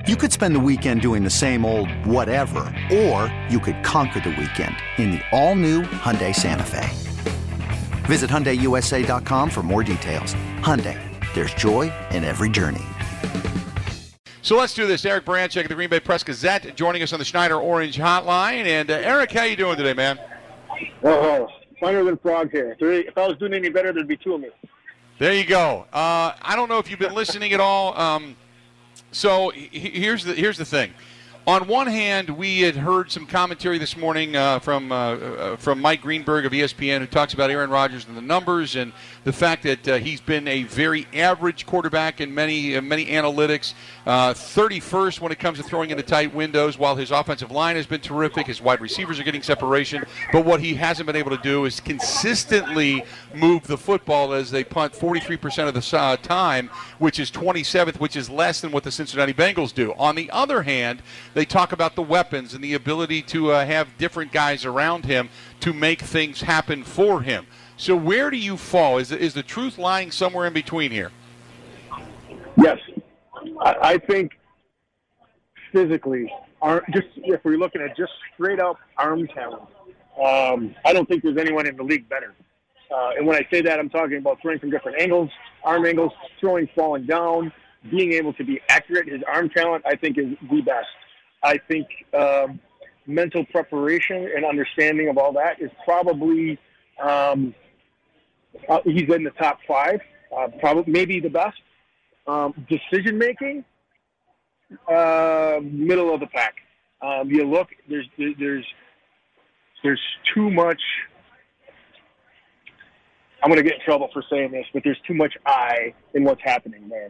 You could spend the weekend doing the same old whatever, or you could conquer the weekend in the all-new Hyundai Santa Fe. Visit HyundaiUSA.com for more details. Hyundai, there's joy in every journey. So let's do this. Eric Baranczyk of the Green Bay Press-Gazette joining us on the Schneider Orange Hotline. And Eric, how you doing today, man? Oh, finer than frog hair. If I was doing any better, there'd be two of me. There you go. I don't know if you've been listening at all. So here's the thing. On one hand, we had heard some commentary this morning from Mike Greenberg of ESPN, who talks about Aaron Rodgers and the numbers and the fact that he's been a very average quarterback in many analytics. 31st when it comes to throwing into tight windows, while his offensive line has been terrific. His wide receivers are getting separation. But what he hasn't been able to do is consistently move the football as they punt 43% of the time, which is 27th, which is less than what the Cincinnati Bengals do. On the other hand, they talk about the weapons and the ability to have different guys around him to make things happen for him. So where do you fall? Is the truth lying somewhere in between here? Yes. I think physically, if we're looking at just straight-up arm talent, I don't think there's anyone in the league better. And when I say that, I'm talking about throwing from different angles, arm angles, throwing, falling down, being able to be accurate. His arm talent, I think, is the best. I think mental preparation and understanding of all that is probably he's in the top five, probably maybe the best. Decision making, middle of the pack. You look, there's too much. I'm going to get in trouble for saying this, but there's too much eye in what's happening there.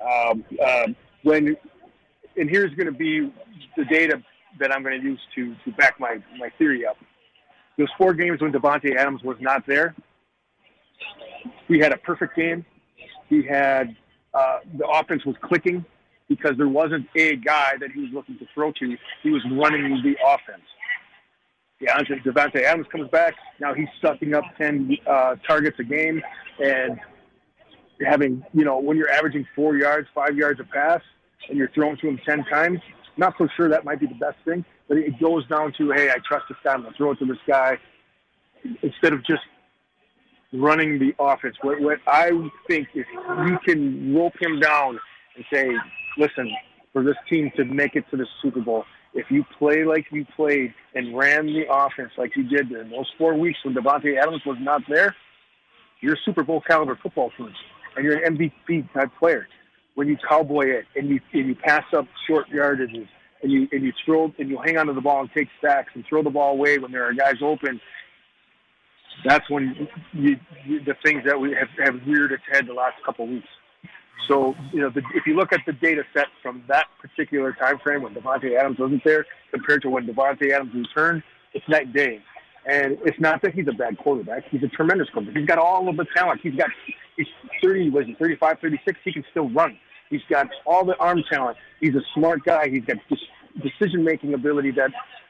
And here's going to be the data that I'm going to use to back my theory up. Those 4 games when Davante Adams was not there, we had a perfect game. He had the offense was clicking because there wasn't a guy that he was looking to throw to. He was running the offense. Yeah, Davante Adams comes back. Now he's sucking up 10 targets a game, and having, when you're averaging 4 yards, 5 yards a pass, and you're throwing to him 10 times, not so sure that might be the best thing, but it goes down to, hey, I trust this guy, I'm going to throw it to this guy, instead of just running the offense. What I think, if you can rope him down and say, listen, for this team to make it to the Super Bowl, if you play like you played and ran the offense like you did in those 4 weeks when Davante Adams was not there, you're a Super Bowl caliber football team, and you're an MVP type player. When you cowboy it and you pass up short yardages and you throw and you hang onto the ball and take sacks and throw the ball away when there are guys open, that's when the things that we have reared its head the last couple of weeks. So, if you look at the data set from that particular time frame when Davante Adams wasn't there compared to when Davante Adams returned, it's night and day. And it's not that he's a bad quarterback. He's a tremendous quarterback. He's got all of the talent. He's 35, 36. He can still run. He's got all the arm talent. He's a smart guy. He's got decision-making ability that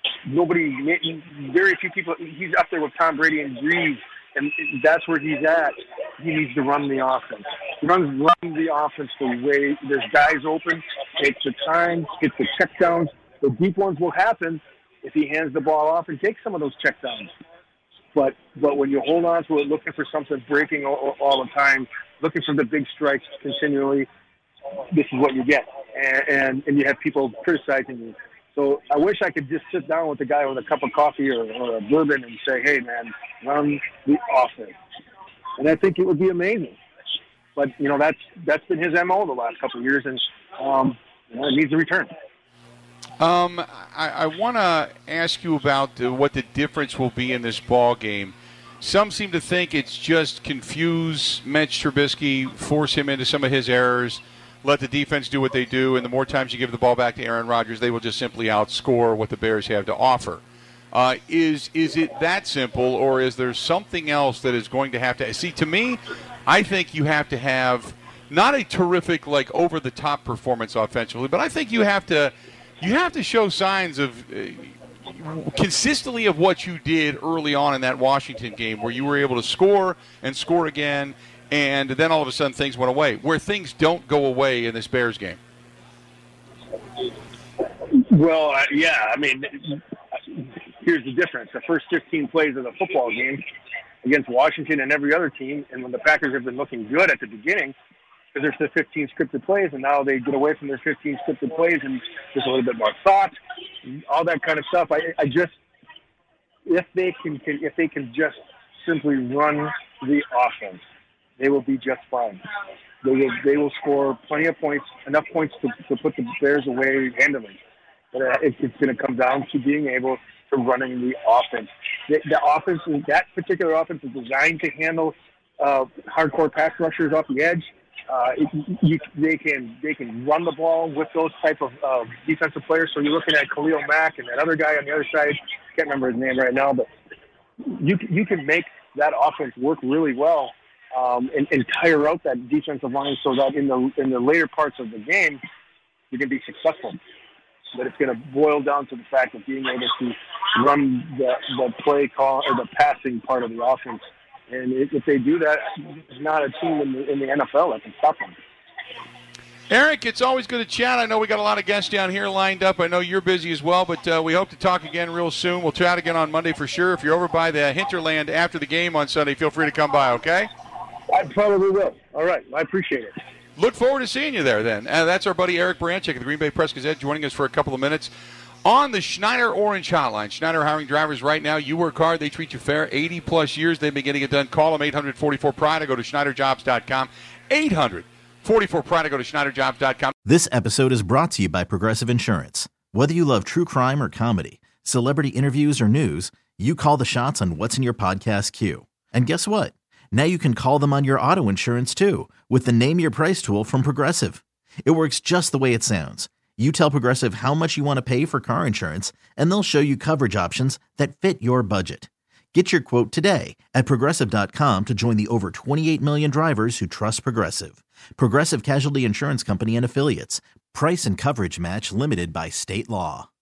very few people, he's up there with Tom Brady and Breeze, and that's where he's at. He needs to run the offense. Run the offense the way there's guys open, take the time, get the checkdowns. The deep ones will happen if he hands the ball off and takes some of those checkdowns. But when you hold on to it, looking for something breaking all the time, looking for the big strikes continually, this is what you get. And you have people criticizing you. So I wish I could just sit down with the guy with a cup of coffee or a bourbon and say, hey, man, run the offense. And I think it would be amazing. But, that's been his MO the last couple of years, and it needs to return. I want to ask you about what the difference will be in this ball game. Some seem to think it's just confuse Mitch Trubisky, force him into some of his errors, let the defense do what they do, and the more times you give the ball back to Aaron Rodgers, they will just simply outscore what the Bears have to offer. Is it that simple, or is there something else that is going to have to – see, to me, I think you have to have not a terrific, over-the-top performance offensively, but I think you have to show signs of consistently of what you did early on in that Washington game where you were able to score and score again, and then all of a sudden things went away, where things don't go away in this Bears game. Well, yeah. I mean, here's the difference. The first 15 plays of the football game against Washington and every other team, and when the Packers have been looking good at the beginning, because there's the 15 scripted plays, and now they get away from their 15 scripted plays, and there's a little bit more thought, all that kind of stuff. I just, if they can just simply run the offense, they will be just fine. They will score plenty of points, enough points to put the Bears away handily. But it's going to come down to being able to running the offense. The offense, that particular offense, is designed to handle hardcore pass rushers off the edge. They can run the ball with those type of defensive players. So you're looking at Khalil Mack and that other guy on the other side. Can't remember his name right now, but you can make that offense work really well and tire out that defensive line so that in the later parts of the game you can be successful. But it's going to boil down to the fact of being able to run the play call or the passing part of the offense. And if they do that, there's not a team in the NFL that can stop them. Eric, it's always good to chat. I know we got a lot of guests down here lined up. I know you're busy as well, but we hope to talk again real soon. We'll chat again on Monday for sure. If you're over by the Hinterland after the game on Sunday, feel free to come by, okay? I probably will. All right. I appreciate it. Look forward to seeing you there then. That's our buddy Eric Branchek of the Green Bay Press-Gazette joining us for a couple of minutes on the Schneider Orange Hotline. Schneider hiring drivers right now. You work hard. They treat you fair. 80-plus years they've been getting it done. Call them 844-PRIDE or go to schneiderjobs.com. 800-44-PRIDE or go to schneiderjobs.com. This episode is brought to you by Progressive Insurance. Whether you love true crime or comedy, celebrity interviews or news, you call the shots on what's in your podcast queue. And guess what? Now you can call them on your auto insurance, too, with the Name Your Price tool from Progressive. It works just the way it sounds. You tell Progressive how much you want to pay for car insurance, and they'll show you coverage options that fit your budget. Get your quote today at Progressive.com to join the over 28 million drivers who trust Progressive. Progressive Casualty Insurance Company and Affiliates. Price and coverage match limited by state law.